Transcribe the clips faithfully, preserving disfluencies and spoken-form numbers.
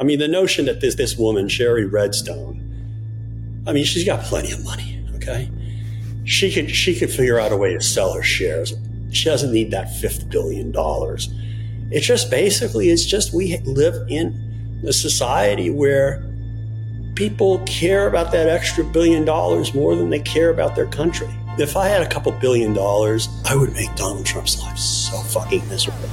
I mean, the notion that this, this woman, Sherry Redstone, I mean, she's got plenty of money, okay? She could, she could figure out a way to sell her shares. She doesn't need that fifth billion dollars. It just basically, it's just we live in a society where people care about that extra billion dollars more than they care about their country. If I had a couple billion dollars, I would make Donald Trump's life so fucking miserable.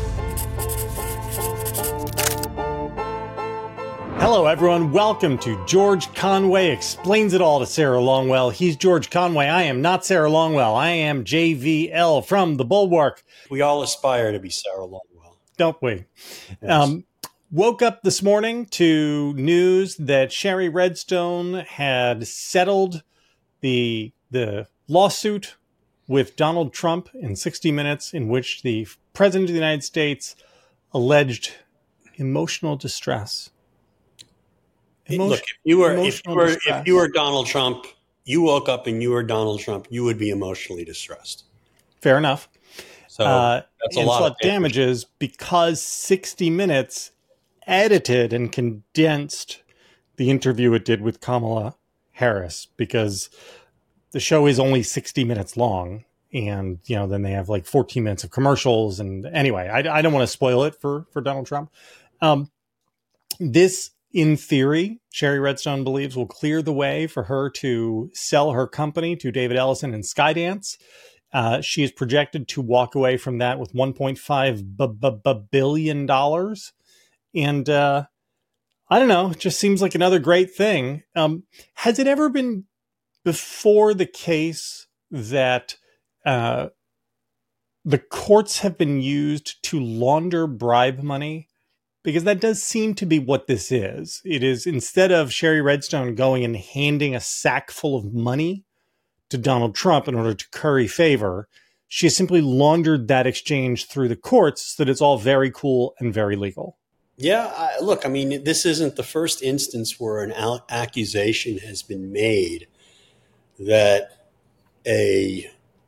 Hello, everyone. Welcome to George Conway Explains It All to Sarah Longwell. He's George Conway. I am not Sarah Longwell. I am J V L from The Bulwark. We all aspire to be Sarah Longwell. Don't we? Yes. Um, woke up this morning to news that Sherry Redstone had settled the the lawsuit with Donald Trump in sixty minutes, in which the President of the United States alleged emotional distress. Emotion, Look, if you were if you were distress. if you were Donald Trump, you woke up and you were Donald Trump, you would be emotionally distressed. Fair enough. So uh, that's a and lot sought of damage. damages because sixty minutes edited and condensed the interview it did with Kamala Harris, because the show is only sixty minutes long, and you know then they have like fourteen minutes of commercials. And anyway, I, I don't want to spoil it for for Donald Trump. Um, this. In theory, Sherry Redstone believes will clear the way for her to sell her company to David Ellison and Skydance. Uh, she is projected to walk away from that with one point five billion dollars. And uh, I don't know, it just seems like another great thing. Um, has it ever been before the case that uh, the courts have been used to launder bribe money? Because that does seem to be what this is. It is, instead of Sherry Redstone going and handing a sack full of money to Donald Trump in order to curry favor, she has simply laundered that exchange through the courts so that it's all very cool and very legal. Yeah, I, look, I mean, this isn't the first instance where an al- accusation has been made that a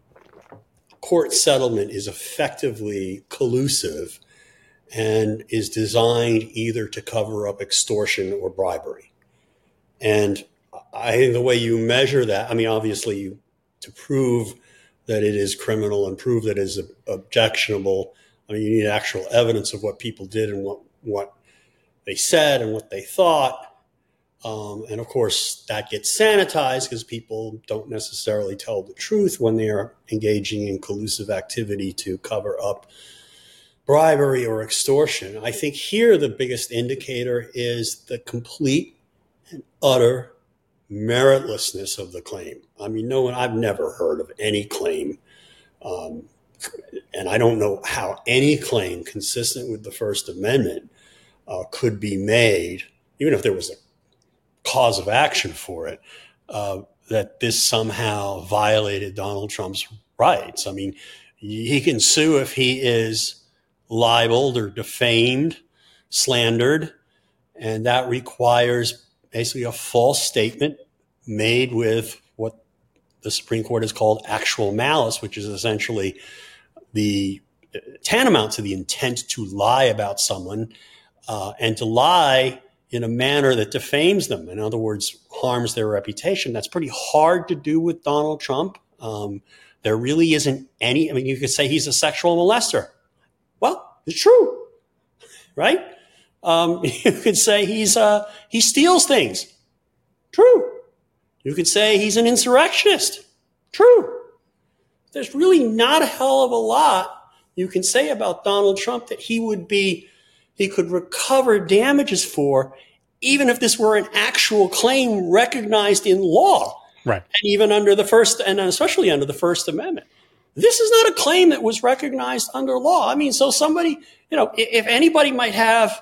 court settlement is effectively collusive and is designed either to cover up extortion or bribery. And I think the way you measure that, I mean, obviously you, to prove that it is criminal and prove that it is objectionable, I mean, you need actual evidence of what people did and what, what they said and what they thought. Um, and of course, that gets sanitized because people don't necessarily tell the truth when they are engaging in collusive activity to cover up bribery or extortion. I think here the biggest indicator is the complete and utter meritlessness of the claim. I mean, no one, I've never heard of any claim, um, and I don't know how any claim consistent with the First Amendment uh, could be made, even if there was a cause of action for it, uh, that this somehow violated Donald Trump's rights. I mean, he can sue if he is libeled or defamed, slandered, and that requires basically a false statement made with what the Supreme Court has called actual malice, which is essentially the tantamount to the intent to lie about someone uh, and to lie in a manner that defames them. In other words, harms their reputation. That's pretty hard to do with Donald Trump. Um, there really isn't any, I mean, you could say he's a sexual molester. Well, it's true, right? Um, you could say he's uh, he steals things. True. You could say he's an insurrectionist. True. There's really not a hell of a lot you can say about Donald Trump that he would be, he could recover damages for, even if this were an actual claim recognized in law. Right. And even under the First, and especially under the First Amendment. This is not a claim that was recognized under law. I mean, so somebody, you know, if anybody might have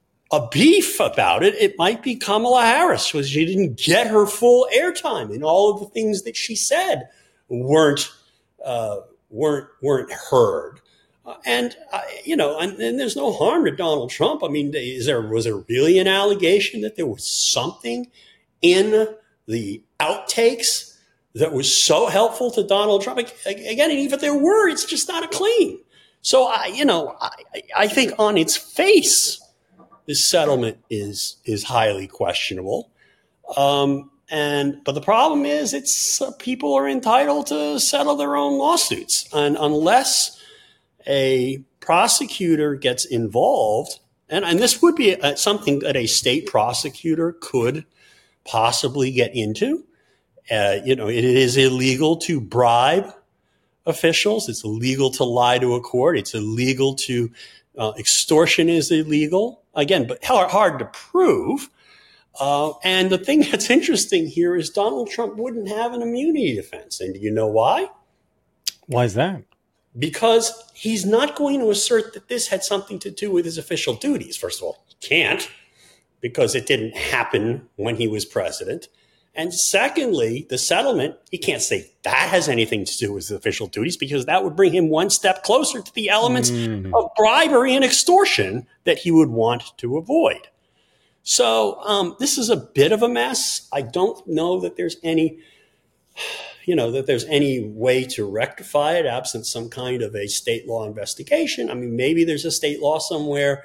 a beef about it, it might be Kamala Harris, because she didn't get her full airtime, and all of the things that she said weren't uh, weren't weren't heard. Uh, and uh, you know, and, and there's no harm to Donald Trump. I mean, is there was there really an allegation that there was something in the outtakes that was so helpful to Donald Trump? Again, and even if there were, it's just not a claim. So, I, you know, I, I think on its face, this settlement is is highly questionable. Um, and but the problem is, it's uh, people are entitled to settle their own lawsuits, and unless a prosecutor gets involved, and, and this would be a, something that a state prosecutor could possibly get into. Uh, you know, it is illegal to bribe officials. It's illegal to lie to a court. It's illegal to uh, extortion is illegal. Again, but hard, hard to prove. Uh, and the thing that's interesting here is Donald Trump wouldn't have an immunity defense. And do you know why? Why is that? Because he's not going to assert that this had something to do with his official duties. First of all, he can't, because it didn't happen when he was president. And secondly, the settlement, he can't say that has anything to do with his official duties, because that would bring him one step closer to the elements mm. of bribery and extortion that he would want to avoid. So um, this is a bit of a mess. I don't know that there's any, you know, that there's any way to rectify it absent some kind of a state law investigation. I mean, maybe there's a state law somewhere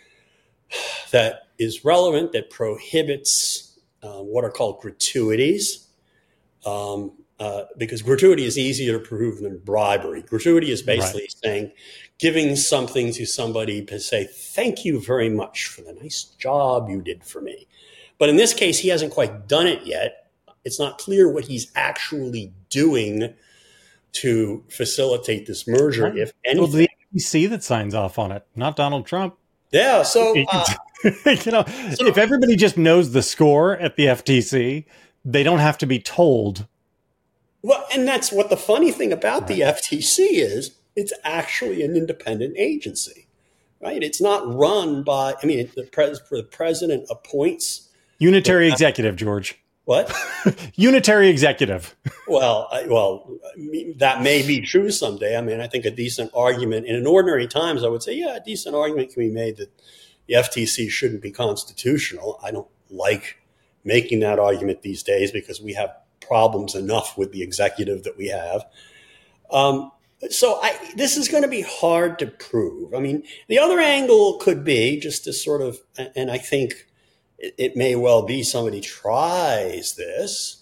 that is relevant that prohibits uh, what are called gratuities, um, uh, because gratuity is easier to prove than bribery. Gratuity is basically right. saying, giving something to somebody to say, thank you very much for the nice job you did for me. But in this case, he hasn't quite done it yet. It's not clear what he's actually doing to facilitate this merger, right. if anything. Well, the F T C that signs off on it, not Donald Trump. Yeah, so, uh, you know, so if everybody just knows the score at the F T C, they don't have to be told. Well, and that's what the funny thing about right. the F T C is. It's actually an independent agency, right? It's not run by, I mean, the, pres, the president appoints. Unitary the, executive, George. What? Unitary executive. Well, I, well, that may be true someday. I mean, I think a decent argument, in an ordinary times, I would say, yeah, a decent argument can be made that the F T C shouldn't be constitutional. I don't like making that argument these days because we have problems enough with the executive that we have. Um, So I, this is going to be hard to prove. I mean, the other angle could be just to sort of, and I think it, it may well be somebody tries this,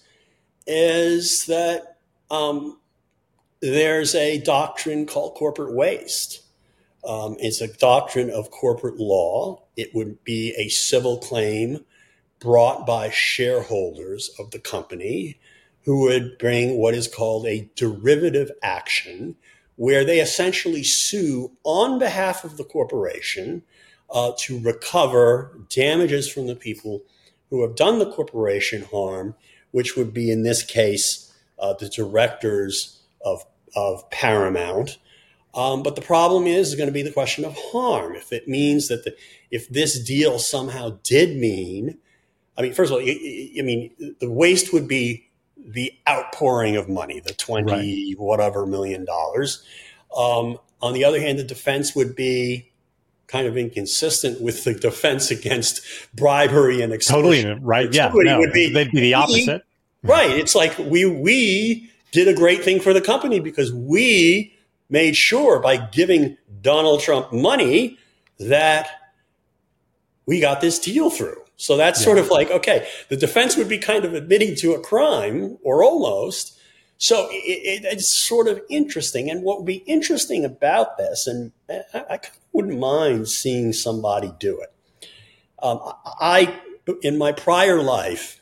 is that um, there's a doctrine called corporate waste. Um, it's a doctrine of corporate law. It would be a civil claim brought by shareholders of the company who would bring what is called a derivative action, where they essentially sue on behalf of the corporation uh, to recover damages from the people who have done the corporation harm, which would be, in this case, uh, the directors of, of Paramount. Um, but the problem is, is going to be the question of harm. If it means that the, if this deal somehow did mean, I mean, first of all, I, I mean, the waste would be the outpouring of money, the twenty right. whatever million dollars. Um, on the other hand, the defense would be kind of inconsistent with the defense against bribery and extortion. Totally right. Yeah, no, would be, they'd be the opposite. We, right. It's like we we did a great thing for the company because we made sure by giving Donald Trump money that we got this deal through. So that's yeah. sort of like, okay, the defense would be kind of admitting to a crime, or almost. So it, it, it's sort of interesting. And what would be interesting about this, and I, I wouldn't mind seeing somebody do it. Um, I, in my prior life,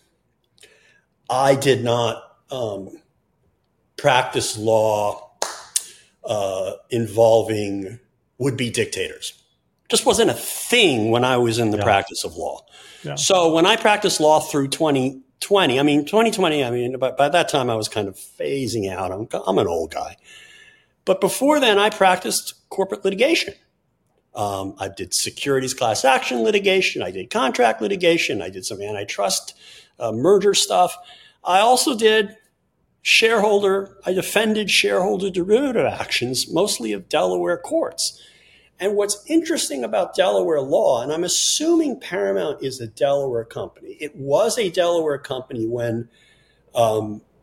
I did not um, practice law uh, involving would-be dictators. Just wasn't a thing when I was in the yeah. practice of law. Yeah. So when I practiced law through twenty twenty, I mean, twenty twenty, I mean, by, by that time I was kind of phasing out. I'm, I'm an old guy. But before then, I practiced corporate litigation. Um, I did securities class action litigation. I did contract litigation. I did some antitrust uh, merger stuff. I also did shareholder, I defended shareholder derivative actions, mostly of Delaware courts. And what's interesting about Delaware law, and I'm assuming Paramount is a Delaware company. It was a Delaware company when um,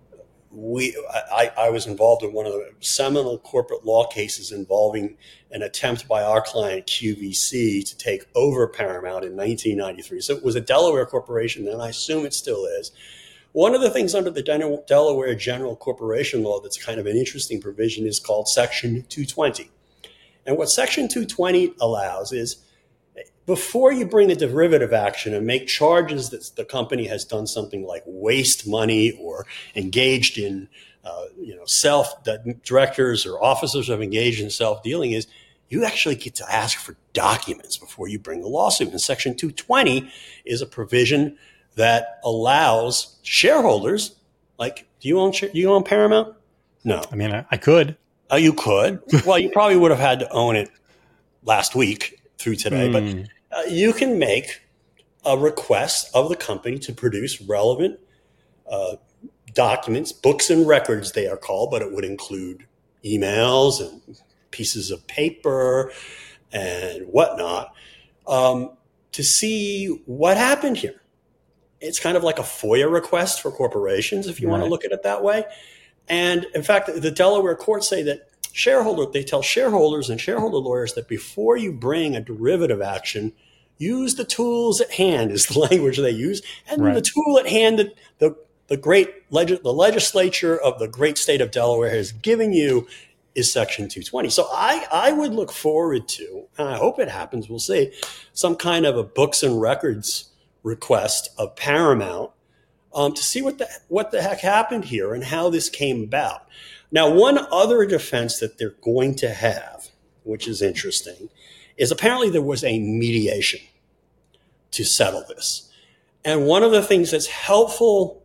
we I, I was involved in one of the seminal corporate law cases involving an attempt by our client Q V C to take over Paramount in nineteen ninety-three. So it was a Delaware corporation, and I assume it still is. One of the things under the Delaware General Corporation Law that's kind of an interesting provision is called Section two twenty. And what Section two twenty allows is, before you bring a derivative action and make charges that the company has done something like waste money or engaged in, uh, you know, self, that directors or officers have engaged in self-dealing, is you actually get to ask for documents before you bring a lawsuit. And Section two twenty is a provision that allows shareholders, like, do you own, do you own Paramount? No. I mean, I, I could. Oh, you could. Well, you probably would have had to own it last week through today, mm. but uh, you can make a request of the company to produce relevant uh, documents, books and records they are called, but it would include emails and pieces of paper and whatnot, um, to see what happened here. It's kind of like a FOIA request for corporations, if you right. want to look at it that way. And in fact, the Delaware courts say that shareholder, they tell shareholders and shareholder lawyers that before you bring a derivative action, use the tools at hand is the language they use. And right. the tool at hand that the, the great leg- the legislature of the great state of Delaware has given you is Section two twenty. So I, I would look forward to, and I hope it happens, we'll see, some kind of a books and records request of Paramount um, to see what the what the heck happened here and how this came about. Now, one other defense that they're going to have, which is interesting, is apparently there was a mediation to settle this. And one of the things that's helpful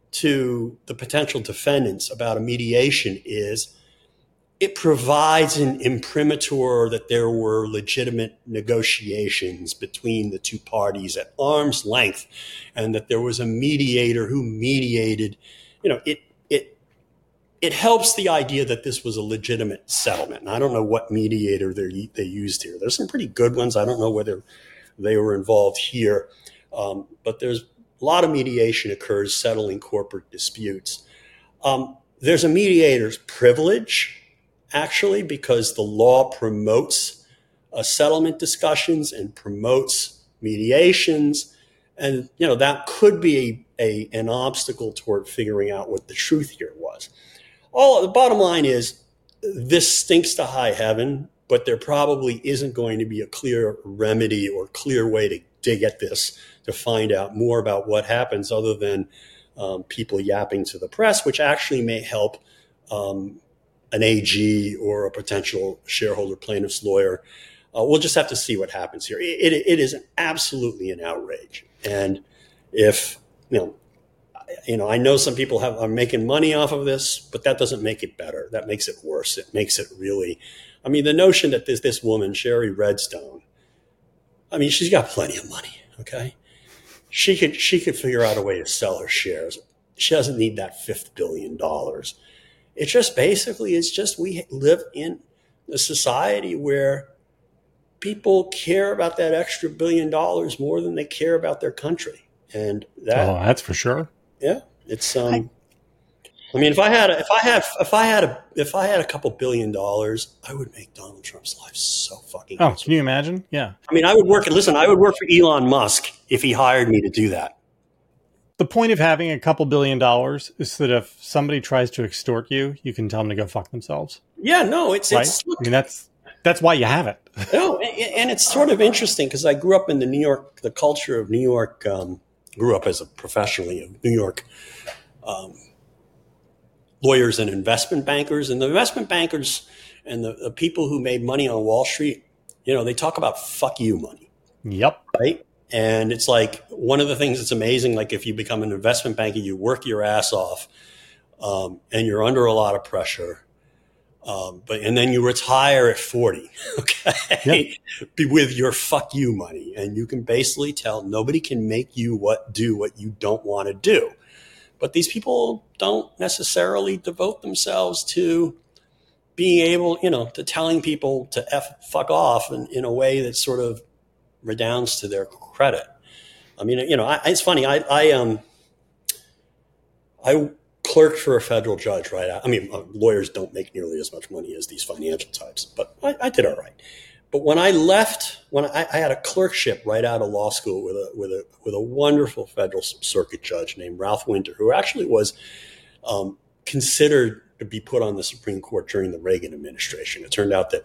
to the potential defendants about a mediation is it provides an imprimatur that there were legitimate negotiations between the two parties at arm's length, and that there was a mediator who mediated. You know, it it it helps the idea that this was a legitimate settlement. And I don't know what mediator they they used here. There's some pretty good ones. I don't know whether they were involved here, um, but there's a lot of mediation occurs settling corporate disputes. Um, there's a mediator's privilege, actually, because the law promotes uh, settlement discussions and promotes mediations. And, you know, that could be a, a, an obstacle toward figuring out what the truth here was. All the bottom line is this stinks to high heaven, but there probably isn't going to be a clear remedy or clear way to dig at this to find out more about what happens other than um, people yapping to the press, which actually may help um, an A G or a potential shareholder plaintiff's lawyer. Uh, we'll just have to see what happens here. It, it, it is an, absolutely an outrage. And if, you know, you know, I know some people have are making money off of this, but that doesn't make it better. That makes it worse. It makes it really, I mean, the notion that this, this woman, Sherry Redstone, I mean, she's got plenty of money, okay? She could, she could figure out a way to sell her shares. She doesn't need that fifth billion dollars. It's just basically, it's just we live in a society where people care about that extra billion dollars more than they care about their country. And that, oh, that's for sure. Yeah, it's. Um, I, I mean, if I had, a, if I had, if I had a, if I had a couple billion dollars, I would make Donald Trump's life so fucking. Oh, miserable. Can you imagine? Yeah. I mean, I would work. Listen, I would work for Elon Musk if he hired me to do that. The point of having a couple billion dollars is that if somebody tries to extort you, you can tell them to go fuck themselves. Yeah, no, it's, right? it's I mean, that's that's why you have it. No, and it's sort of interesting because I grew up in the New York, the culture of New York. Um, grew up as a professionally of New York um, lawyers and investment bankers, and the investment bankers and the, the people who made money on Wall Street. You know, they talk about "fuck you" money. Yep. Right. And it's like one of the things that's amazing, like if you become an investment banker, you work your ass off um, and you're under a lot of pressure. Um, but and then you retire at forty, okay, yep. with your fuck you money. And you can basically tell nobody can make you what do what you don't want to do. But these people don't necessarily devote themselves to being able, you know, to telling people to F fuck off in, in a way that sort of redounds to their credit. I mean, you know, I, it's funny. I, I, um, I clerked for a federal judge right out. I mean, uh, lawyers don't make nearly as much money as these financial types, but I, I did all right. But when I left, when I, I had a clerkship right out of law school with a with a with a wonderful federal circuit judge named Ralph Winter, who actually was um, considered to be put on the Supreme Court during the Reagan administration. It turned out that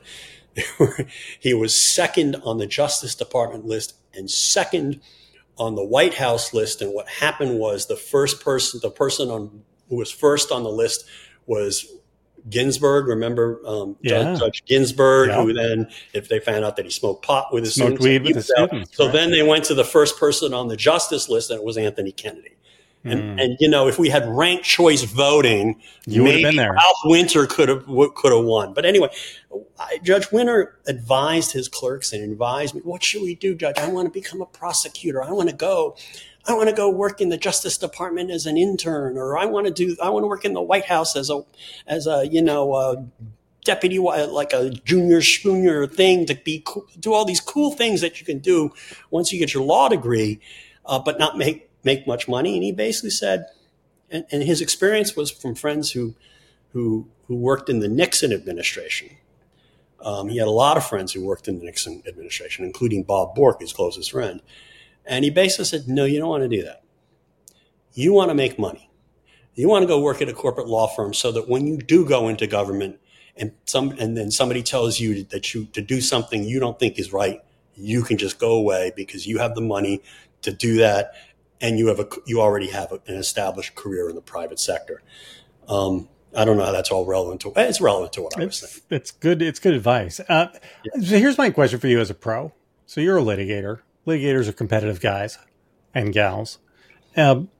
he was second on the Justice Department list and second on the White House list. And what happened was the first person, the person on who was first on the list was Ginsburg. Remember um, yeah. Judge, Judge Ginsburg, yeah. who then, if they found out that he smoked pot with his smoked students, weed with his students. So right. then they went to the first person on the justice list, and it was Anthony Kennedy. And, mm. and you know, if we had ranked choice voting, you would have been there. Ralph Winter could have could have won. But anyway, I, Judge Winter advised his clerks and advised me, "What should we do, Judge? I want to become a prosecutor. I want to go. I want to go work in the Justice Department as an intern, or I want to do. I want to work in the White House as a as a you know a deputy, like a junior junior thing to be cool, do all these cool things that you can do once you get your law degree, uh, but not make." make much money." And he basically said, and, and his experience was from friends who who who worked in the Nixon administration. Um, he had a lot of friends who worked in the Nixon administration, including Bob Bork, his closest friend. And he basically said, no, you don't want to do that. You want to make money. You want to go work at a corporate law firm so that when you do go into government and some and then somebody tells you that you to do something you don't think is right, you can just go away because you have the money to do that. And you have a, you already have an established career in the private sector. Um, I don't know how that's all relevant to. It's relevant to what I was it's, saying. It's good. It's good advice. Uh, yeah. So here's my question for you as a pro. So you're a litigator. Litigators are competitive guys and gals. Um,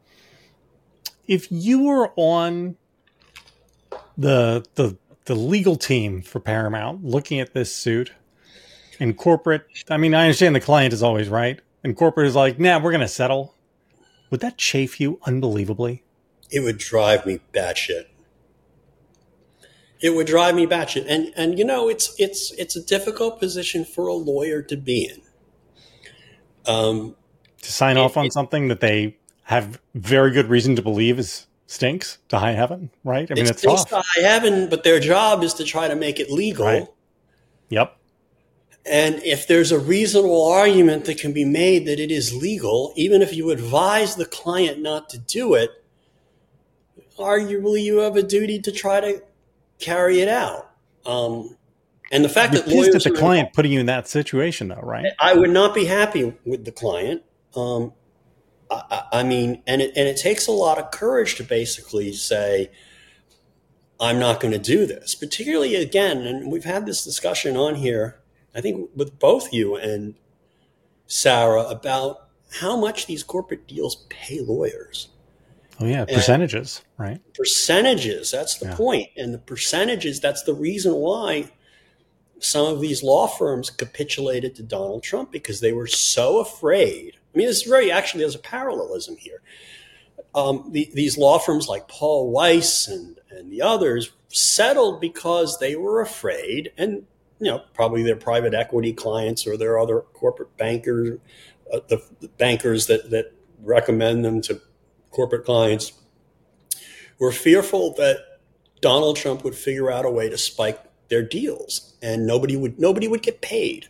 if you were on the the the legal team for Paramount, looking at this suit, and corporate, I mean, I understand the client is always right, and corporate is like, nah, we're going to settle. Would that chafe you unbelievably? It would drive me batshit. It would drive me batshit. And and you know, it's it's it's a difficult position for a lawyer to be in. Um, to sign it, off on it, something that they have very good reason to believe is stinks to high heaven, right? I mean, it it's stinks tough. to high heaven, but their job is to try to make it legal. Right. Yep. And if there's a reasonable argument that can be made that it is legal, even if you advise the client not to do it, arguably you have a duty to try to carry it out. Um, and the fact You're that lawyers at the are client involved, putting you in that situation, though, right? I would not be happy with the client. Um, I, I mean, and it, and it takes a lot of courage to basically say, I'm not going to do this, particularly again, and we've had this discussion on here, I think with both you and Sarah, about how much these corporate deals pay lawyers. Oh, yeah. And percentages, right? Percentages. That's the yeah. point. And the percentages, that's the reason why some of these law firms capitulated to Donald Trump, because they were so afraid. I mean, this is very, actually, there's a parallelism here. Um, the, these law firms like Paul Weiss and, and the others settled because they were afraid, and you know, probably their private equity clients or their other corporate bankers, uh, the, the bankers that, that recommend them to corporate clients, were fearful that Donald Trump would figure out a way to spike their deals, and nobody would nobody would get paid.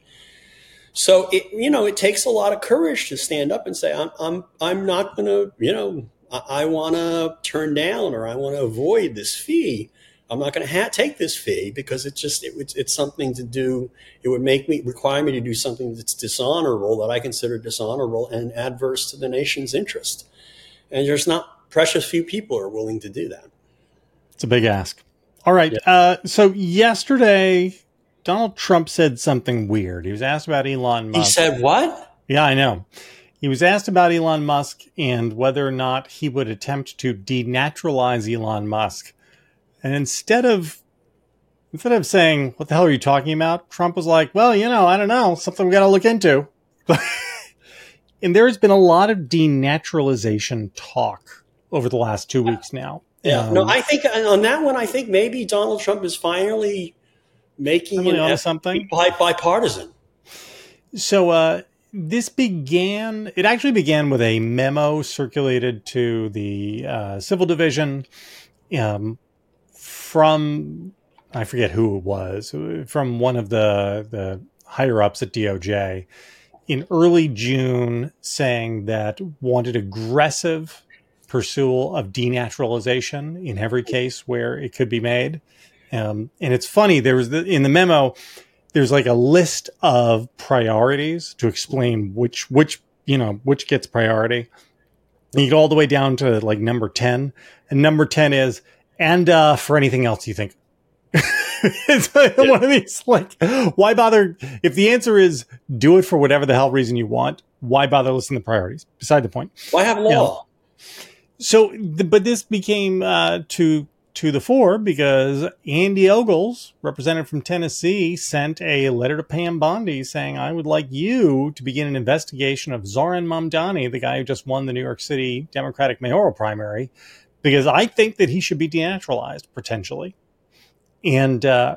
So it you know it takes a lot of courage to stand up and say, I'm I'm I'm not going to you know I, I want to turn down or I want to avoid this fee. I'm not going to ha- take this fee because it's just it, it's, it's something to do. It would make me require me to do something that's dishonorable, that I consider dishonorable and adverse to the nation's interest. And there's not precious few people are willing to do that. It's a big ask. All right. Yeah. Uh, so yesterday, Donald Trump said something weird. He was asked about Elon Musk. He said what? Yeah, I know. He was asked about Elon Musk and whether or not he would attempt to denaturalize Elon Musk. And instead of instead of saying, what the hell are you talking about? Trump was like, well, you know, I don't know, something we got to look into. And there's been a lot of denaturalization talk over the last two weeks now. Yeah, um, no, I think on that one, I think maybe Donald Trump is finally making an on effort something bi- bipartisan. So uh, this began, it actually began with a memo circulated to the uh, civil division um, from, I forget who it was, from one of the, the higher ups at D O J in early June saying that wanted aggressive pursuit of denaturalization in every case where it could be made. Um, and it's funny, there was the, in the memo, there's like a list of priorities to explain which, which, you know, which gets priority. And you go all the way down to like number ten, and number ten is, and, uh, for anything else you think. It's like yeah. One of these, like, why bother? If the answer is do it for whatever the hell reason you want, why bother listing the priorities? Beside the point. Why have law? You know, so, but this became uh, to to the fore because Andy Ogles, representative from Tennessee, sent a letter to Pam Bondi saying, I would like you to begin an investigation of Zoran Mamdani, the guy who just won the New York City Democratic mayoral primary, because I think that he should be denaturalized, potentially. And uh,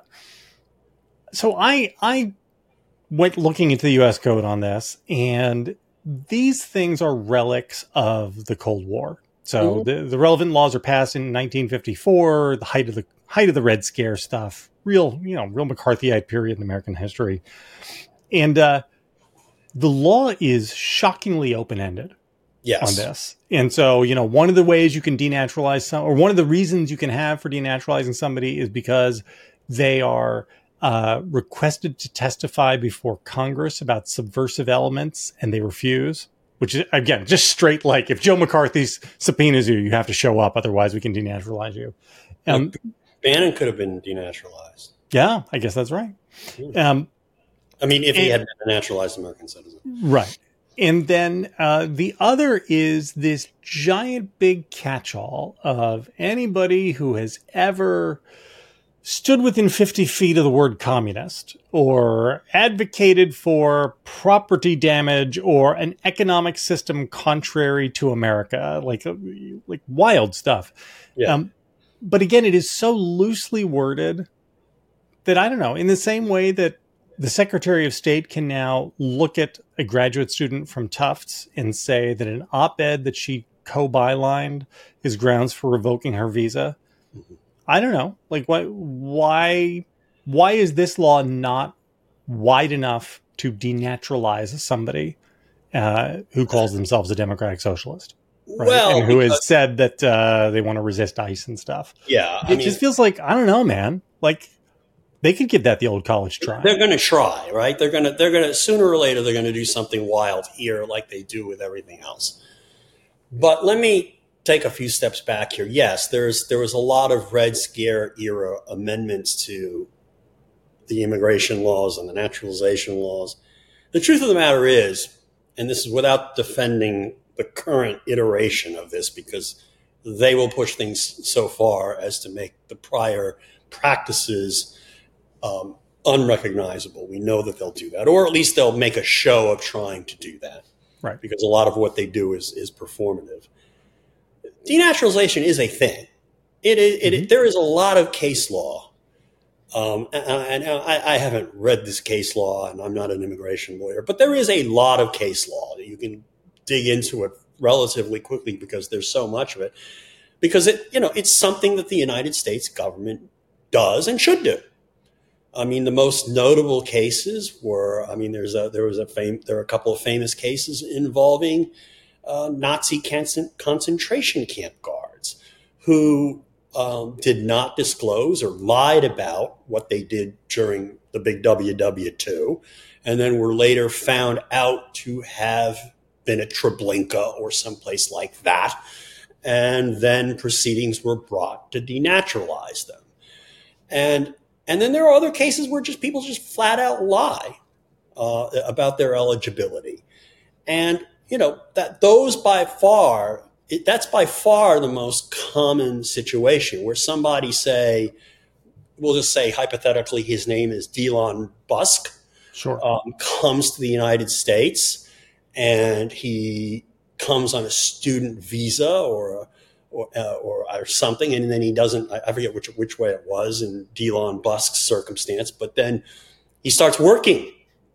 so I I went looking into the U S code on this, and these things are relics of the Cold War. So mm-hmm. the, the relevant laws are passed in nineteen fifty-four, the height of the height of the Red Scare stuff, real, you know, real McCarthyite period in American history. And uh, the law is shockingly open-ended. Yes. On this. And so, you know, one of the ways you can denaturalize some, or one of the reasons you can have for denaturalizing somebody is because they are uh, requested to testify before Congress about subversive elements and they refuse, which is, again, just straight like if Joe McCarthy subpoenas you, you have to show up. Otherwise, we can denaturalize you. Um, like Bannon could have been denaturalized. Yeah, I guess that's right. Um, I mean, if he and, had been a naturalized American citizen. Right. And then uh, the other is this giant big catch-all of anybody who has ever stood within fifty feet of the word communist or advocated for property damage or an economic system contrary to America, like, like wild stuff. Yeah. Um, but again, it is so loosely worded that, I don't know, in the same way that the Secretary of State can now look at a graduate student from Tufts and say that an op-ed that she co-bylined is grounds for revoking her visa. Mm-hmm. I don't know. Like, why, why, why is this law not wide enough to denaturalize somebody uh, who calls themselves a democratic socialist? Right? Well, and who because, has said that uh, they want to resist ICE and stuff. Yeah. I it mean, just feels like, I don't know, man. Like, they could give that the old college try. They're going to try, right? They're going to, they're going to, sooner or later, they're going to do something wild here like they do with everything else. But let me take a few steps back here. Yes, there's, there was a lot of Red Scare era amendments to the immigration laws and the naturalization laws. The truth of the matter is, and this is without defending the current iteration of this, because they will push things so far as to make the prior practices Um, unrecognizable. We know that they'll do that, or at least they'll make a show of trying to do that. Right. Because a lot of what they do is is performative. Denaturalization is a thing. It is. It, mm-hmm. it, there is a lot of case law, um, and, and I, I haven't read this case law, and I'm not an immigration lawyer, but there is a lot of case law that you can dig into it relatively quickly because there's so much of it. Because it, you know, it's something that the United States government does and should do. I mean, the most notable cases were, I mean, there's a, there was a fame, there are a couple of famous cases involving uh, Nazi concentration camp guards who um, did not disclose or lied about what they did during the big W W two, and then were later found out to have been at Treblinka or someplace like that. And then proceedings were brought to denaturalize them. And And then there are other cases where just people just flat out lie uh, about their eligibility. And, you know, that those by far, it, that's by far the most common situation where somebody say, we'll just say hypothetically his name is Delon Busk, sure, um, comes to the United States and he comes on a student visa or a Or, uh, or or something, and then he doesn't. I forget which which way it was in Delon Busk's circumstance, but then he starts working,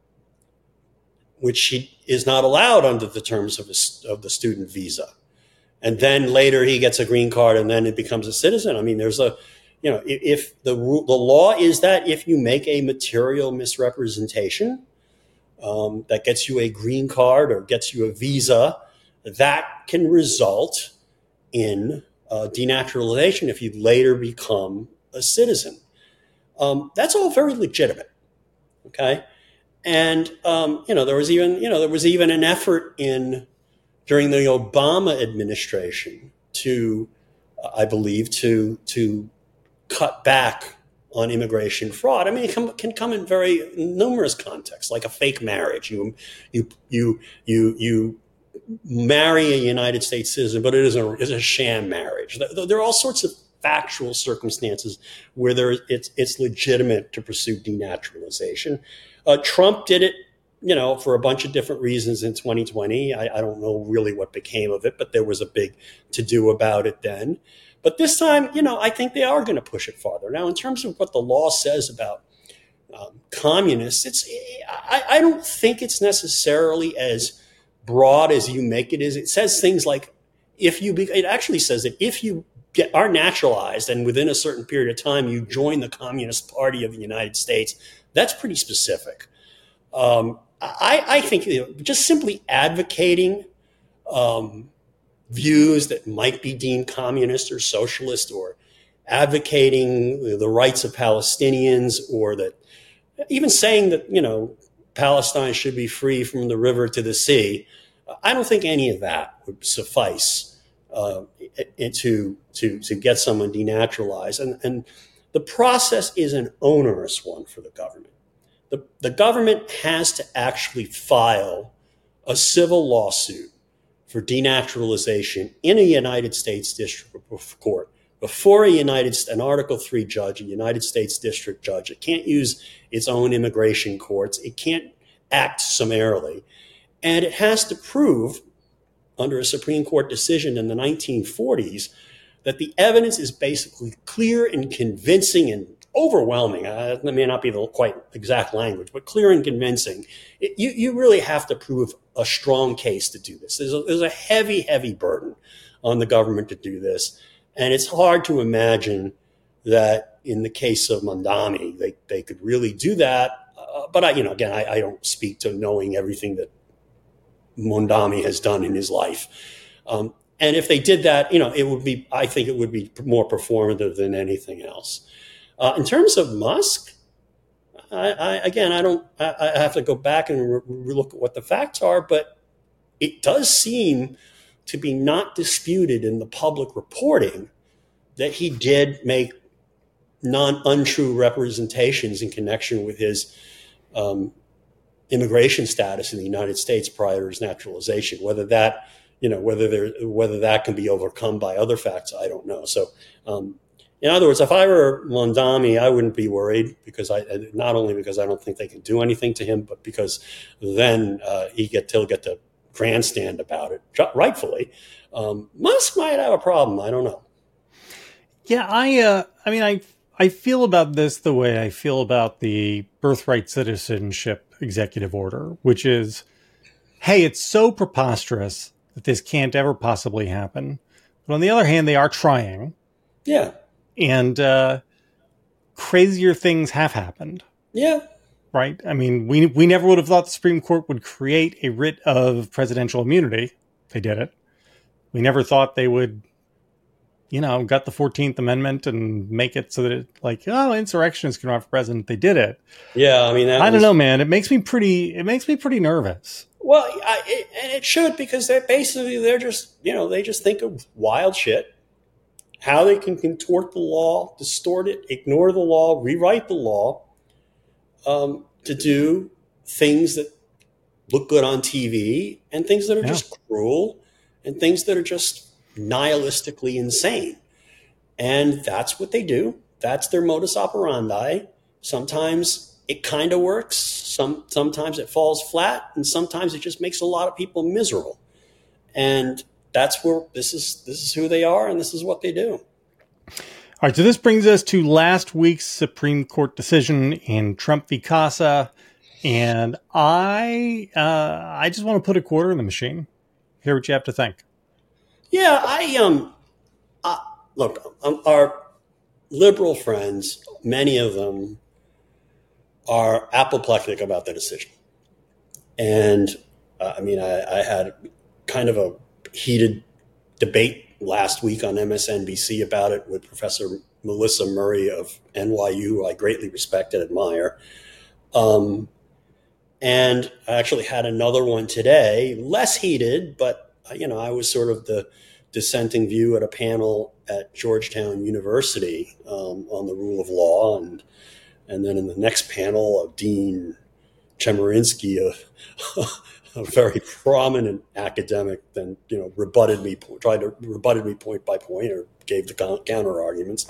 which he is not allowed under the terms of his, of the student visa, and then later he gets a green card, and then it becomes a citizen. I mean, there's a, you know, if, if the the law is that if you make a material misrepresentation um, that gets you a green card or gets you a visa, that can result in uh, denaturalization if you later become a citizen. Um, that's all very legitimate, okay? And um, you know, there was even you know there was even an effort in during the Obama administration to, uh, I believe, to to cut back on immigration fraud. I mean, it can, can come in very numerous contexts, like a fake marriage. You you you you you marry a United States citizen, but it is a is a sham marriage. There are all sorts of factual circumstances where there it's it's legitimate to pursue denaturalization. Uh, Trump did it, you know, for a bunch of different reasons in twenty twenty. I, I don't know really what became of it, but there was a big to-do about it then. But this time, you know, I think they are going to push it farther. Now, in terms of what the law says about um, communists, it's I, I don't think it's necessarily as broad as you make it is. It says things like if you, be, it actually says that if you get are naturalized and within a certain period of time you join the Communist Party of the United States, that's pretty specific. Um, I, I think you know, just simply advocating um, views that might be deemed communist or socialist, or advocating the rights of Palestinians, or that even saying that, you know, Palestine should be free from the river to the sea, I don't think any of that would suffice uh, to, to, to get someone denaturalized. And, and the process is an onerous one for the government. The, the government has to actually file a civil lawsuit for denaturalization in a United States district court before a United an Article three judge, a United States district judge. It can't use its own immigration courts. It can't act summarily. And it has to prove, under a Supreme Court decision in the nineteen forties, that the evidence is basically clear and convincing and overwhelming. Uh, that may not be the quite exact language, but clear and convincing. It, you, you really have to prove a strong case to do this. There's a, there's a heavy, heavy burden on the government to do this. And it's hard to imagine that in the case of Mondami, they, they could really do that. Uh, but, I, you know, again, I, I don't speak to knowing everything that Mondami has done in his life. Um, and if they did that, you know, it would be, I think it would be more performative than anything else. Uh, in terms of Musk, I, I, again, I don't. I, I have to go back and re- re- look at what the facts are, but it does seem to be not disputed in the public reporting that he did make non untrue representations in connection with his um, immigration status in the United States prior to his naturalization. Whether that, you know, whether there, whether that can be overcome by other facts, I don't know. So. Um, In other words, if I were Mondami, I wouldn't be worried, because I not only because I don't think they can do anything to him, but because then uh, he get he'll get to grandstand about it, rightfully. Um, Musk might have a problem. I don't know. Yeah, I uh, I mean, I I feel about this the way I feel about the birthright citizenship executive order, which is, hey, it's so preposterous that this can't ever possibly happen. But on the other hand, they are trying. Yeah. And uh, crazier things have happened. Yeah. Right? I mean, we we never would have thought the Supreme Court would create a writ of presidential immunity. They did it. We never thought they would, you know, gut the fourteenth Amendment and make it so that it, like, oh, insurrectionists can run for president. They did it. Yeah, I mean, that I don't was... know, man. It makes me pretty. It makes me pretty nervous. Well, I, it, and it should, because they're basically they're just you know they just think of wild shit. How they can contort the law, distort it, ignore the law, rewrite the law, um, to do things that look good on T V, and things that are yeah. just cruel, and things that are just nihilistically insane. And that's what they do. That's their modus operandi. Sometimes it kind of works. Some sometimes it falls flat, and sometimes it just makes a lot of people miserable. And that's where this is. This is who they are, and this is what they do. All right. So this brings us to last week's Supreme Court decision in Trump v. Casa, and I, uh, I just want to put a quarter in the machine. Hear what you have to think. Yeah, I um, uh, look, um, our liberal friends, many of them are apoplectic about the decision, and uh, I mean, I, I had kind of a heated debate last week on M S N B C about it with Professor Melissa Murray of N Y U, who I greatly respect and admire. Um, and I actually had another one today, less heated, but you know, I was sort of the dissenting view at a panel at Georgetown University um, on the rule of law, and and then in the next panel, of Dean Chemerinsky, a, a very prominent academic, then you know rebutted me, tried to rebutted me point by point, or gave the counter arguments.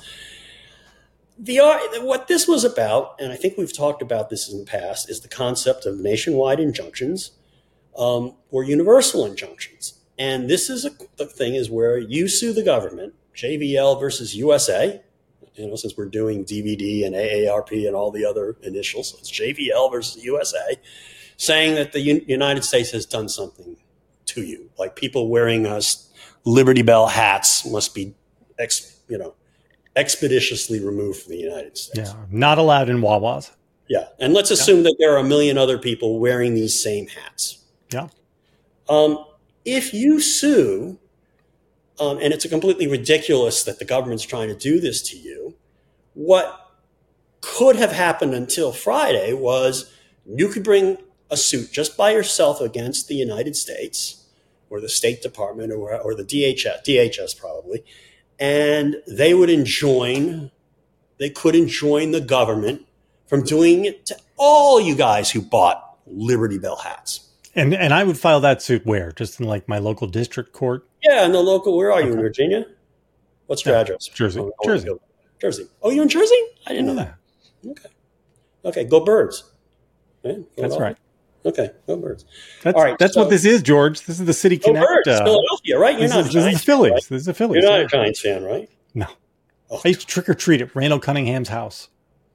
The what this was about, and I think we've talked about this in the past, is the concept of nationwide injunctions um, or universal injunctions. And this is a, the thing is where you sue the government, J V L versus U S A. You know, since we're doing D V D and A A R P and all the other initials, so it's J V L versus U S A, saying that the U- United States has done something to you, like people wearing us Liberty Bell hats must be, ex, you know, expeditiously removed from the United States. Yeah, not allowed in Wawas. Yeah, and let's assume yeah. that there are a million other people wearing these same hats. Yeah. Um, if you sue, um, and it's a completely ridiculous that the government's trying to do this to you, what could have happened until Friday was you could bring a suit just by yourself against the United States or the State Department or, or the D H S, D H S probably, and they would enjoin, they could enjoin the government from doing it to all you guys who bought Liberty Bell hats. And and I would file that suit where? Just in like my local district court? Yeah, in the local, where are you, okay. in Virginia? What's your yeah, address? Jersey. Oh, Jersey. Jersey. Oh, you're in Jersey? I didn't yeah. know that. Okay. Okay, go Birds. Yeah, that's right. Okay, go Birds. That's, all right, that's so, what this is, George. This is the City go Connect. Birds, uh, Philadelphia, right? You're this not is, this is the Phillies. Right? This is the Phillies. You're not yeah. a Giants fan, right? No. Oh. I used to trick or treat at Randall Cunningham's house.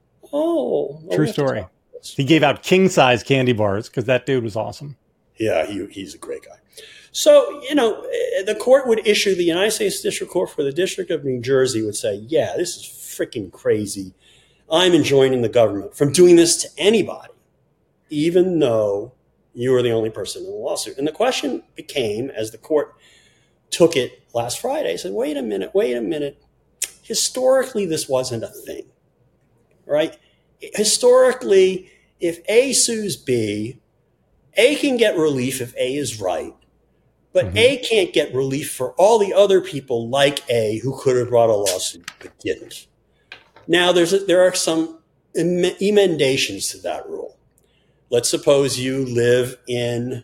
Oh. True story. He gave out king-size candy bars because that dude was awesome. Yeah, he, he's a great guy. So, you know, the court would issue, the United States District Court for the District of New Jersey would say, yeah, this is freaking crazy. I'm enjoining the government from doing this to anybody, even though you are the only person in the lawsuit. And the question became, as the court took it last Friday, said, wait a minute, wait a minute. Historically, this wasn't a thing, right? Historically, if A sues B, A can get relief if A is right, but mm-hmm. A can't get relief for all the other people like A who could have brought a lawsuit but didn't. Now, there's a, there are some em- emendations to that rule. Let's suppose you live in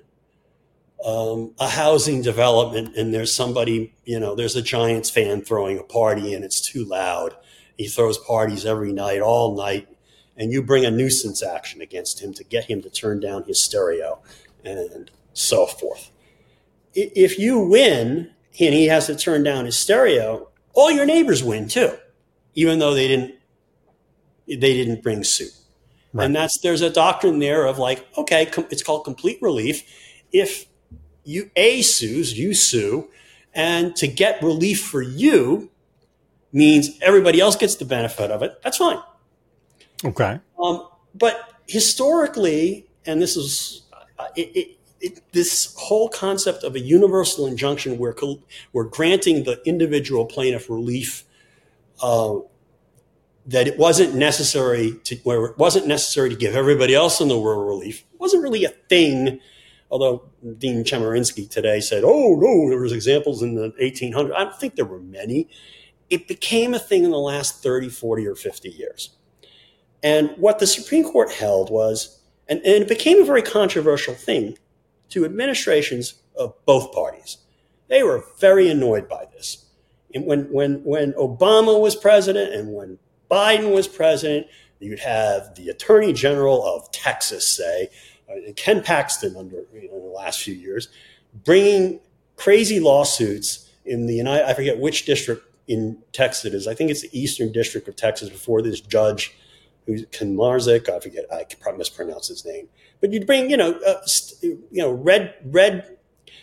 um, a housing development and there's somebody, you know, there's a Giants fan throwing a party and it's too loud. He throws parties every night, all night, and you bring a nuisance action against him to get him to turn down his stereo and so forth. If you win and he has to turn down his stereo, all your neighbors win too, even though they didn't they didn't bring suit. Right. And that's there's a doctrine there of like, okay, com- it's called complete relief. If you A sues, you sue, and to get relief for you means everybody else gets the benefit of it. That's fine. Okay. Um, but historically, and this is uh, it, it, it, this whole concept of a universal injunction where we're granting the individual plaintiff relief uh, that it wasn't necessary to where it wasn't necessary to give everybody else in the world relief wasn't really a thing. Although Dean Chemerinsky today said, "Oh no, there was examples in the eighteen hundreds." I don't think there were many. It became a thing in the last thirty, forty, or fifty years. And what the Supreme Court held was, and, and it became a very controversial thing to administrations of both parties. They were very annoyed by this. And when, when, when Obama was president and when Biden was president, you'd have the Attorney General of Texas, say, uh, Ken Paxton under you know, in the last few years, bringing crazy lawsuits in the United, I forget which district in Texas it is. I think it's the Eastern District of Texas before this judge who's Kanmarzik, I forget, I probably mispronounce his name. But you'd bring, you know, uh, you know, red, red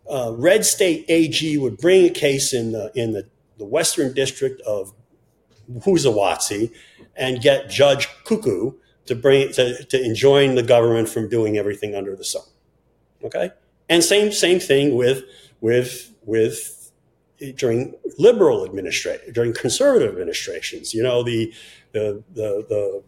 uh, red state A G would bring a case in the in the, the Western District of Huzawazi and get Judge Cuckoo to bring to, to enjoin the government from doing everything under the sun. Okay, and same same thing with with with during liberal administration during conservative administrations. You know, the the the, the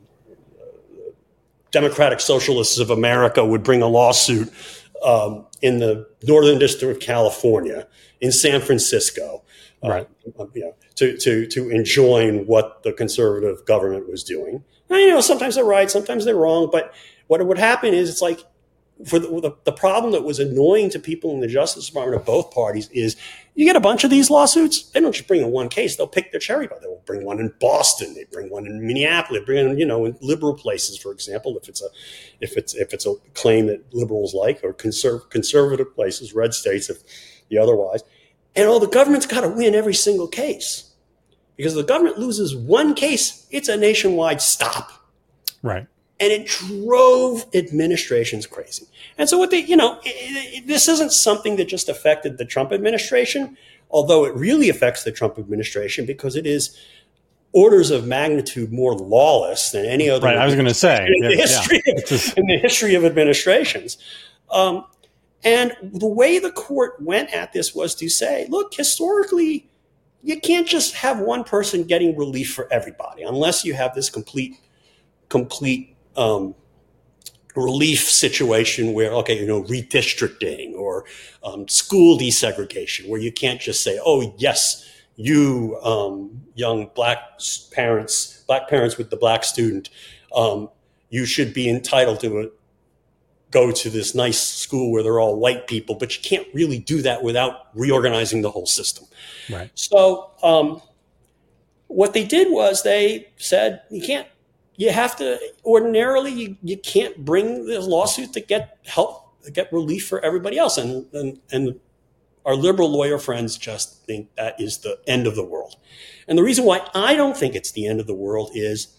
Democratic Socialists of America would bring a lawsuit um, in the Northern District of California, in San Francisco, right? Uh, you know, to to to enjoin what the conservative government was doing. And, you know, sometimes they're right, sometimes they're wrong. But what would happen is, it's like, for the, the, the problem that was annoying to people in the Justice Department of both parties is, you get a bunch of these lawsuits, they don't just bring in one case, they'll pick their cherry, but they'll bring one in Boston, they bring one in Minneapolis, they bring in, you know, in liberal places, for example, if it's a if it's if it's a claim that liberals like, or conserv- conservative places, red states, if the otherwise. And all the government's got to win every single case. Because if the government loses one case, it's a nationwide stop. Right. And it drove administrations crazy. And so what they, you know, it, it, this isn't something that just affected the Trump administration, although it really affects the Trump administration because it is orders of magnitude more lawless than any other. Right, I was going to say. In the, yeah, history yeah. of, in the history of administrations. Um, and the way the court went at this was to say, look, historically, you can't just have one person getting relief for everybody unless you have this complete, complete um, relief situation where, okay, you know, redistricting or um, school desegregation, where you can't just say, oh, yes, you um, young black parents, black parents with the black student, um, you should be entitled to a, go to this nice school where they're all white people, but you can't really do that without reorganizing the whole system. Right. So um, what they did was they said, you can't, you have to, ordinarily, you, you can't bring this lawsuit to get help, to get relief for everybody else. And, and, and our liberal lawyer friends just think that is the end of the world. And the reason why I don't think it's the end of the world is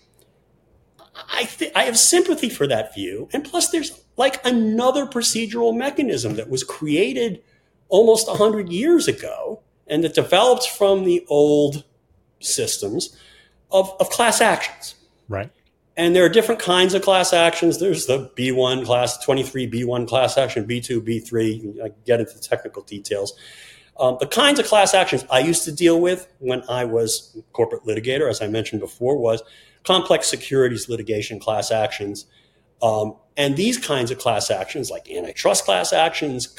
I th- I have sympathy for that view. And plus, there's like another procedural mechanism that was created almost one hundred years ago and that developed from the old systems of, of class actions. Right. And there are different kinds of class actions. There's the B one class, twenty-three B one class action, B two, B three. I get into technical details. Um, the kinds of class actions I used to deal with when I was a corporate litigator, as I mentioned before, was complex securities litigation class actions. Um, and these kinds of class actions, like antitrust class actions,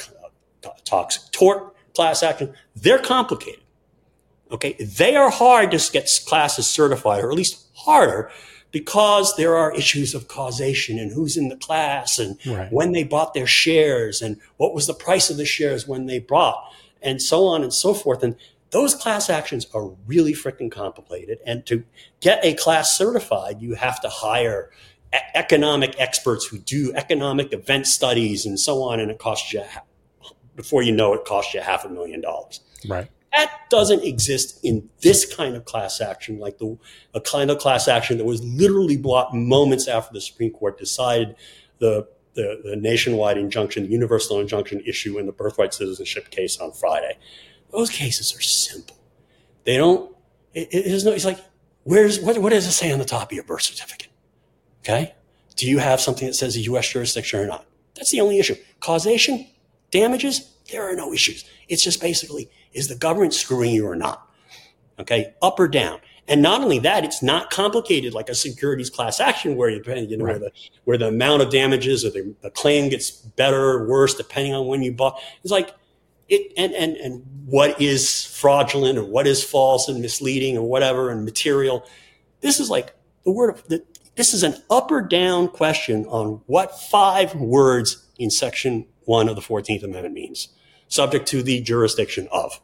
toxic tort class actions, they're complicated. Okay, they are hard to get classes certified, or at least harder, because there are issues of causation and who's in the class and right. when they bought their shares and what was the price of the shares when they bought, and so on and so forth. And those class actions are really freaking complicated. And to get a class certified, you have to hire e- economic experts who do economic event studies and so on. And it costs you, before you know it, costs you half a million dollars. Right. That doesn't exist in this kind of class action, like the a kind of class action that was literally brought moments after the Supreme Court decided the, the, the nationwide injunction, the universal injunction issue in the birthright citizenship case on Friday. Those cases are simple. They don't, it, it is no, it's like, where's, what, what does it say on the top of your birth certificate? Okay. Do you have something that says a U S jurisdiction or not? That's the only issue. Causation, damages, there are no issues. It's just basically, is the government screwing you or not? Okay. Up or down. And not only that, it's not complicated like a securities class action where you, you know, right. where the, where the amount of damages or the, the claim gets better or worse depending on when you bought. It's like, It, and, and, and what is fraudulent or what is false and misleading or whatever and material. This is like the word of the, this is an up or down question on what five words in section one of the fourteenth Amendment means, subject to the jurisdiction of.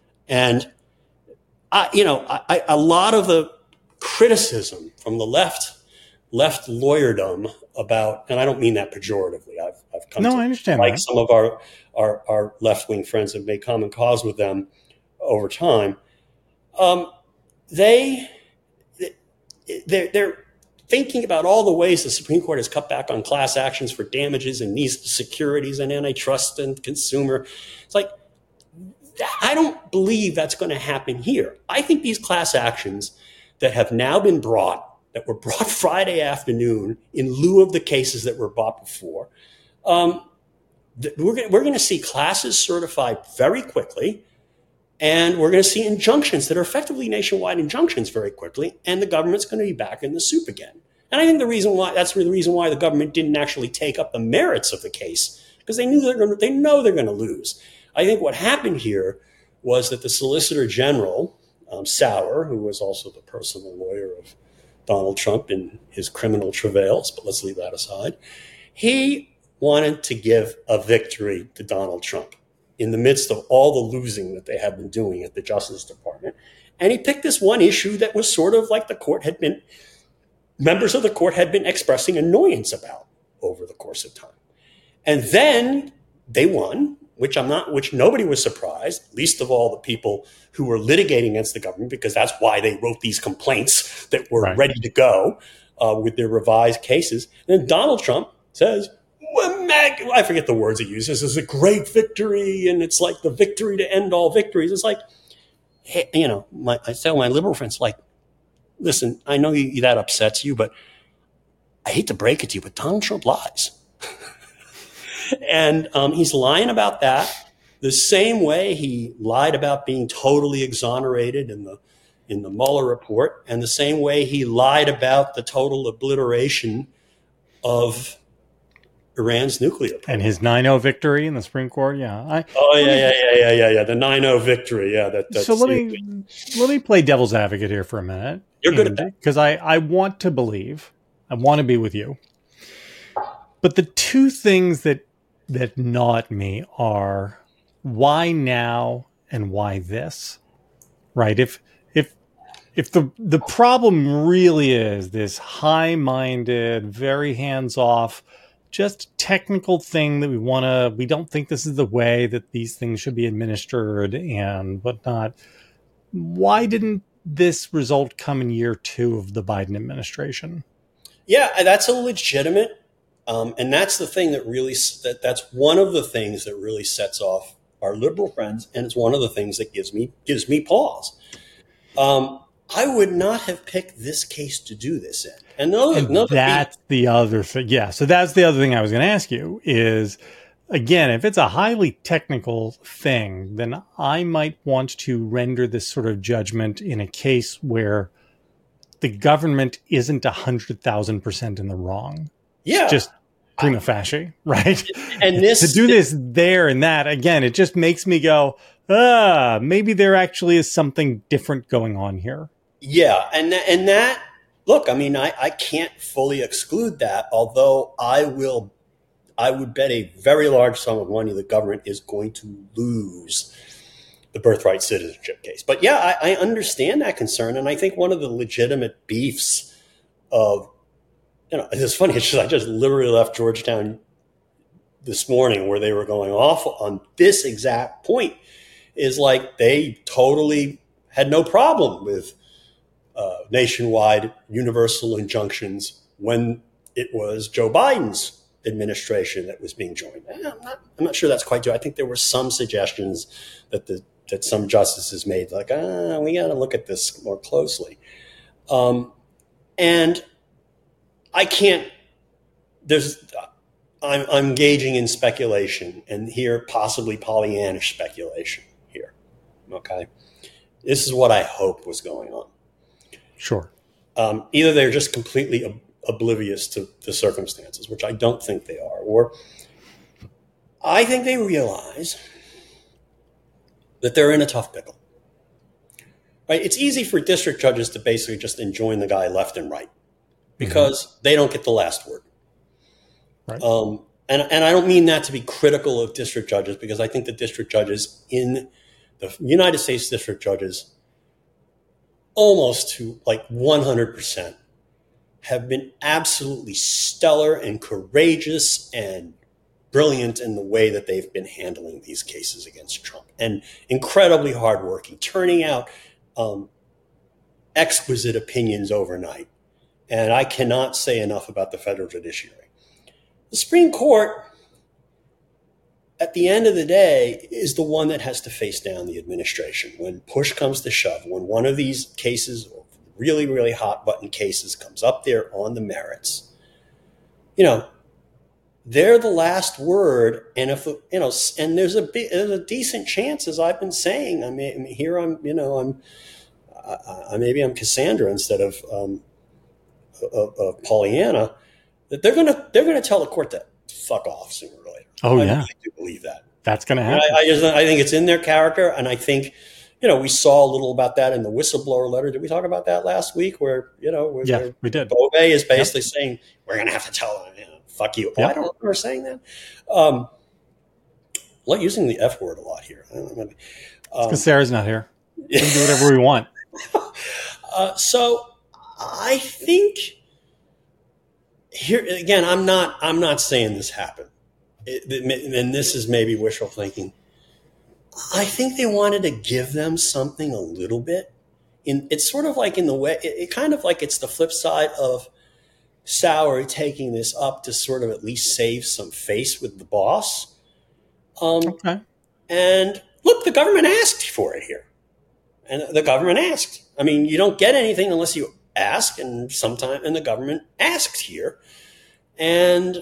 And I, you know, I, I, a lot of the criticism from the left, left lawyerdom about, and I don't mean that pejoratively. I've, I've come no, to I understand like that. some of our, our, our left-wing friends have made common cause with them over time. Um, they, they're, they're, thinking about all the ways the Supreme Court has cut back on class actions for damages and these securities and antitrust and consumer. It's like, I don't believe that's going to happen here. I think these class actions that have now been brought, that were brought Friday afternoon in lieu of the cases that were brought before, um, we're going we're going to see classes certified very quickly, and we're going to see injunctions that are effectively nationwide injunctions very quickly, and the government's going to be back in the soup again. And I think the reason why that's the reason why the government didn't actually take up the merits of the case, because they knew they're going to, they know they're going to lose. I think what happened here was that the Solicitor General, um, Sauer, who was also the personal lawyer of Donald Trump in his criminal travails, but let's leave that aside, he wanted to give a victory to Donald Trump in the midst of all the losing that they have been doing at the Justice Department. And he picked this one issue that was sort of like the court had been, members of the court had been expressing annoyance about over the course of time. And then they won, which I'm not, which nobody was surprised, least of all the people who were litigating against the government, because that's why they wrote these complaints that were Right. ready to go uh, with their revised cases. And then Donald Trump says, well, Mag, I forget the words he uses, this is a great victory, and it's like the victory to end all victories. It's like, hey, you know, my, I tell my liberal friends, like, listen, I know you, that upsets you, but I hate to break it to you, but Donald Trump lies. And um, he's lying about that the same way he lied about being totally exonerated in the in the Mueller report, and the same way he lied about the total obliteration of Iran's nuclear program. And his nine oh victory in the Supreme Court. Yeah. I, oh, yeah, yeah, yeah, yeah, yeah, yeah. The nine oh victory. Yeah. That, that's, so let me, let me play devil's advocate here for a minute. You're good at that. Because I, I want to believe, I want to be with you. But the two things that that gnaw at me are why now and why this, right? If if if the the problem really is this high-minded, very hands-off, just technical thing that we want to, we don't think this is the way that these things should be administered and whatnot, why didn't this result come in year two of the Biden administration? Yeah, that's a legitimate. Um, and that's the thing that really, that, that's one of the things that really sets off our liberal friends. And it's one of the things that gives me, gives me pause. Um, I would not have picked this case to do this in. And, another, and another that's thing, the other thing. Yeah. So that's the other thing I was going to ask you is, again, if it's a highly technical thing, then I might want to render this sort of judgment in a case where the government isn't a hundred thousand percent in the wrong. Yeah. Just prima facie, right? And this to do this there and that, again, it just makes me go, ah, maybe there actually is something different going on here. Yeah. And, th- and that, look, I mean, I, I can't fully exclude that, although I will, I would bet a very large sum of money the government is going to lose the birthright citizenship case. But yeah, I, I understand that concern. And I think one of the legitimate beefs of, you know, it's funny. It's just, I just literally left Georgetown this morning where they were going off on this exact point, is like they totally had no problem with uh, nationwide universal injunctions when it was Joe Biden's administration that was being joined. I'm not, I'm not sure that's quite true. I think there were some suggestions that the that some justices made, like, ah, we got to look at this more closely. Um, and I can't, there's, I'm, I'm engaging in speculation, and here possibly Pollyannish speculation here. Okay. This is what I hope was going on. Sure. Um, either they're just completely ob- oblivious to the circumstances, which I don't think they are, or I think they realize that they're in a tough pickle. Right? It's easy for district judges to basically just enjoin the guy left and right because mm-hmm. they don't get the last word. Right. Um, and, and I don't mean that to be critical of district judges, because I think the district judges in the United States district judges, almost to like one hundred percent, have been absolutely stellar and courageous and brilliant in the way that they've been handling these cases against Trump, and incredibly hardworking, turning out um, exquisite opinions overnight. And I cannot say enough about the federal judiciary. The Supreme Court, at the end of the day, is the one that has to face down the administration. When push comes to shove, when one of these cases, really, really hot button cases, comes up there on the merits, you know, they're the last word. And if, you know, and there's a, there's a decent chance, as I've been saying, I mean, here I'm, you know, I'm, I, I, maybe I'm Cassandra instead of, um, of, of Pollyanna, that they're going to, they're going to tell the court to fuck off sooner or later. Oh, I yeah. really do believe that. That's going to happen. I, I, just, I think it's in their character. And I think, you know, we saw a little about that in the whistleblower letter. Did we talk about that last week where, you know, where, yeah, where we did. Bove is basically yep. saying, we're going to have to tell them, you know, fuck you. Oh, yep. I don't remember saying that. Um, like using the F word a lot here. I don't know. Um, because Sarah's not here. We can do whatever we want. uh, so I think here, again, I'm not, I'm not saying this happened. It, and this is maybe wishful thinking. I think they wanted to give them something a little bit. In it's sort of like in the way, it, it kind of like it's the flip side of Sauer taking this up to sort of at least save some face with the boss. Um, okay. And look, the government asked for it here. And the government asked. I mean, you don't get anything unless you ask, and sometime, and the government asked here. And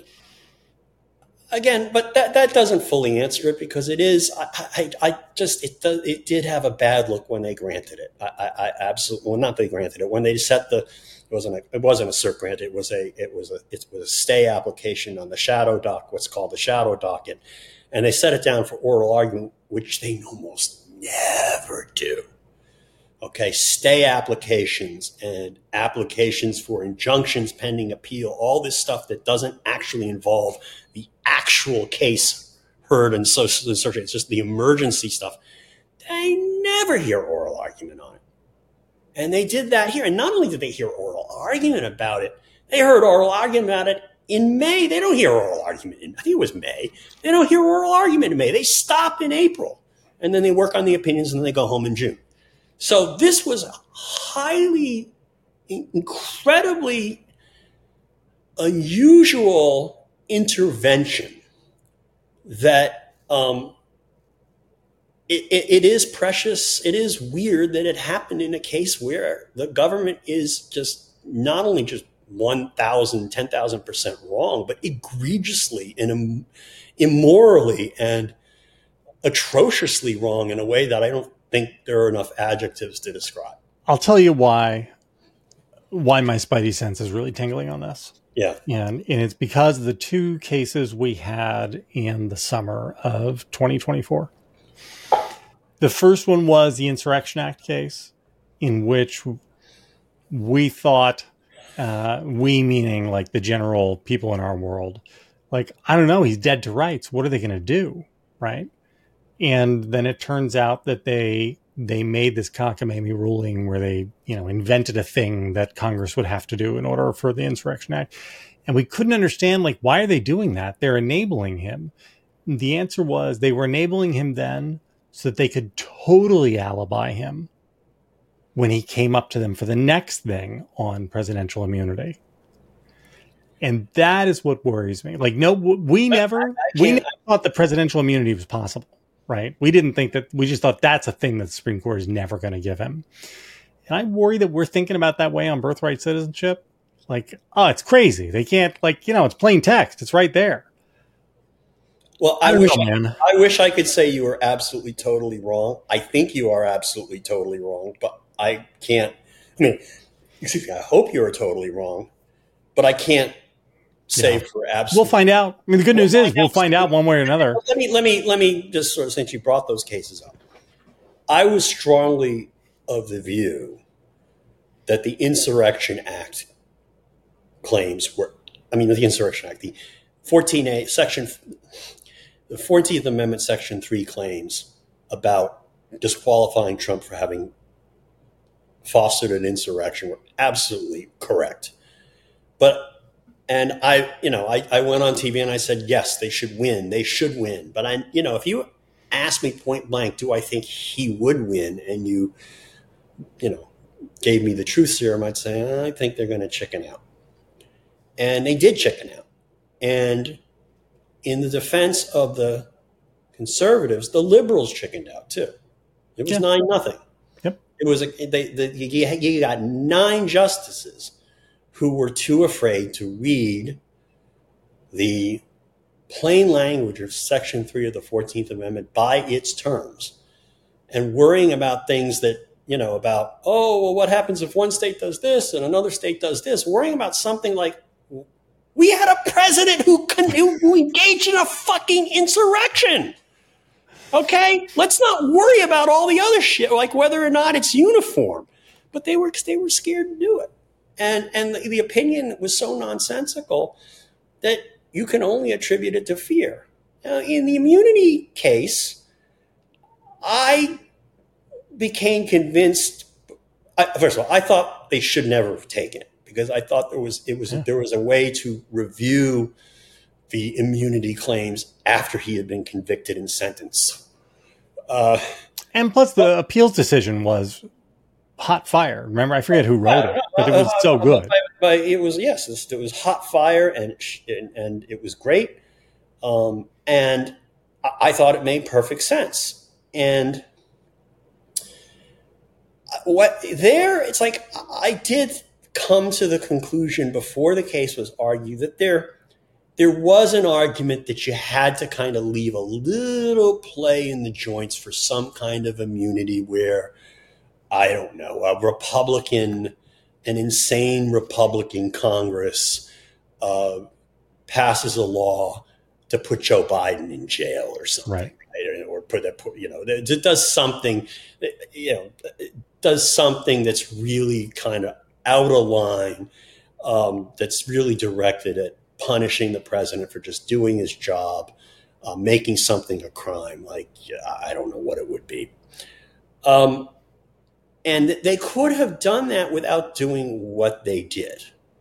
again, but that, that doesn't fully answer it because it is, I, I, I just, it does, it did have a bad look when they granted it. I, I, I absolutely, well, not they granted it, when they set the, it wasn't a, it wasn't a cert grant, it was a, it was a, it was a stay application on the shadow doc, what's called the shadow docket. And they set it down for oral argument, which they almost never do. Okay, stay applications and applications for injunctions pending appeal, all this stuff that doesn't actually involve the actual case heard and so search. It's just the emergency stuff. They never hear oral argument on it. And they did that here. And not only did they hear oral argument about it, they heard oral argument about it in May. They don't hear oral argument in, I think it was May. They don't hear oral argument in May. They stop in April. And then they work on the opinions and then they go home in June. So this was a highly, incredibly unusual intervention that um, it, it, it is precious. It is weird that it happened in a case where the government is just not only just one thousand, ten thousand percent wrong, but egregiously and immorally and atrociously wrong in a way that I don't think there are enough adjectives to describe. I'll tell you why why my spidey sense is really tingling on this. Yeah. And, and it's because of the two cases we had in the summer of twenty twenty-four. The first one was the Insurrection Act case, in which we thought, uh, we meaning like the general people in our world, like, I don't know, he's dead to rights. What are they going to do? Right. And then it turns out that they they made this cockamamie ruling where they, you know, invented a thing that Congress would have to do in order for the Insurrection Act. And we couldn't understand, like, why are they doing that? They're enabling him. The answer was they were enabling him then so that they could totally alibi him when he came up to them for the next thing on presidential immunity. And that is what worries me. Like, no, we never, we never thought that presidential immunity was possible. Right. We didn't think that, we just thought that's a thing that the Supreme Court is never going to give him. And I worry that we're thinking about that way on birthright citizenship. Like, oh, it's crazy. They can't, like, you know, it's plain text. It's right there. Well, I, I wish, know, I, I wish I could say you were absolutely totally wrong. I think you are absolutely totally wrong, but I can't, I mean, excuse me, I hope you are totally wrong, but I can't say yeah. for absolutely. We'll find out. I mean, the good news we'll is we'll find out one way or another. Let me let me let me just sort of, since you brought those cases up, I was strongly of the view that the Insurrection Act claims were, I mean, the Insurrection Act, the fourteen A section, the fourteenth Amendment, Section Three claims about disqualifying Trump for having fostered an insurrection were absolutely correct, but. And I, you know, I, I went on T V and I said, yes, they should win. They should win. But I, you know, if you ask me point blank, do I think he would win? And you, you know, gave me the truth serum, I'd say, I think they're going to chicken out. And they did chicken out. And in the defense of the conservatives, the liberals chickened out too. It was yeah. nine nothing. Yep. It was a, they, they, you, you got nine justices who were too afraid to read the plain language of Section three of the fourteenth Amendment by its terms, and worrying about things that, you know, about, oh, well, what happens if one state does this and another state does this? Worrying about something like, we had a president who, who engaged in a fucking insurrection. Okay? Let's not worry about all the other shit, like whether or not it's uniform. But they were they were scared to do it. And and the, the opinion was so nonsensical that you can only attribute it to fear. Now, in the immunity case, I became convinced. I, first of all, I thought they should never have taken it because I thought there was it was yeah. there was a way to review the immunity claims after he had been convicted and sentenced. Uh, and plus, the well, appeals decision was hot fire. Remember, I forget who wrote it, but it was uh, so good. But, but it was yes, it was hot fire, and and, and it was great. Um, and I thought it made perfect sense. And what there, it's like I did come to the conclusion before the case was argued that there. There was an argument that you had to kind of leave a little play in the joints for some kind of immunity where, I don't know, a Republican, an insane Republican Congress uh, passes a law to put Joe Biden in jail or something, right? right? Or put that, you know, it does something, you know, it does something that's really kind of out of line, um, that's really directed at punishing the president for just doing his job, uh, making something a crime. Like, I don't know what it would be. Um, and they could have done that without doing what they did.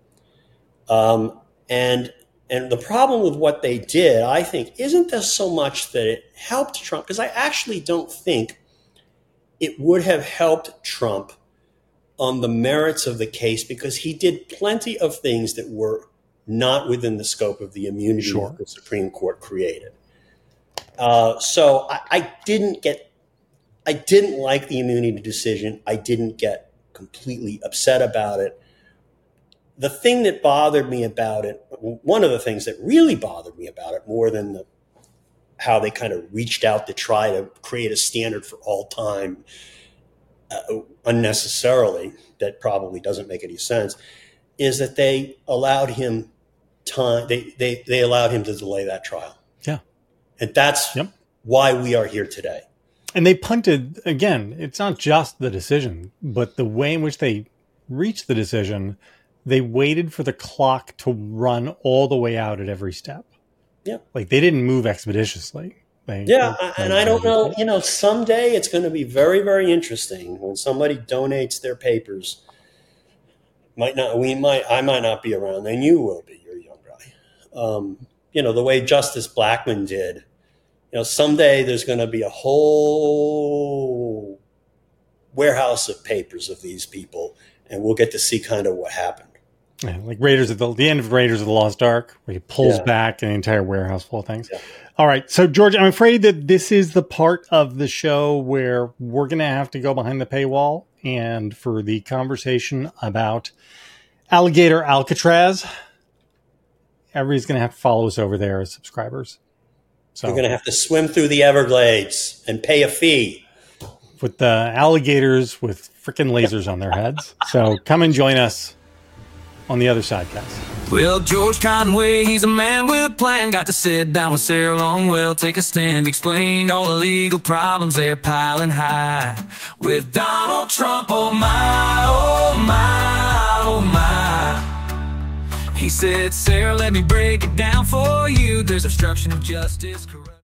Um, and and the problem with what they did, I think, isn't this so much that it helped Trump, because I actually don't think it would have helped Trump on the merits of the case, because he did plenty of things that were not within the scope of the immunity sure. that the Supreme Court created. Uh, so I, I didn't get, I didn't like the immunity decision. I didn't get completely upset about it. The thing that bothered me about it, one of the things that really bothered me about it more than the, how they kind of reached out to try to create a standard for all time uh, unnecessarily, that probably doesn't make any sense, is that they allowed him time. They, they, they allowed him to delay that trial. Yeah. And that's yep. why we are here today. And they punted, again, it's not just the decision, but the way in which they reached the decision, they waited for the clock to run all the way out at every step. Yeah. Like they didn't move expeditiously. They, yeah. they, and they, I don't know, you know, someday it's going to be very, very interesting when somebody donates their papers. Might not, we might, I might not be around, and you will be, you're a young guy. Um, you know, the way Justice Blackmun did, you know, someday there's going to be a whole warehouse of papers of these people, and we'll get to see kind of what happened. Yeah, like Raiders of the, the end of Raiders of the Lost Ark, where he pulls yeah. back an entire warehouse full of things. Yeah. All right. So, George, I'm afraid that this is the part of the show where we're going to have to go behind the paywall. And for the conversation about Alligator Alcatraz, everybody's going to have to follow us over there as subscribers. So you're going to have to swim through the Everglades and pay a fee. With the alligators with freaking lasers on their heads. So come and join us on the other side, guys. Well, George Conway, he's a man with a plan. Got to sit down with Sarah Longwell, take a stand, explain all the legal problems they're piling high. With Donald Trump, oh my, oh my, oh my. He said, Sarah, let me break it down for you. There's obstruction of justice, corruption.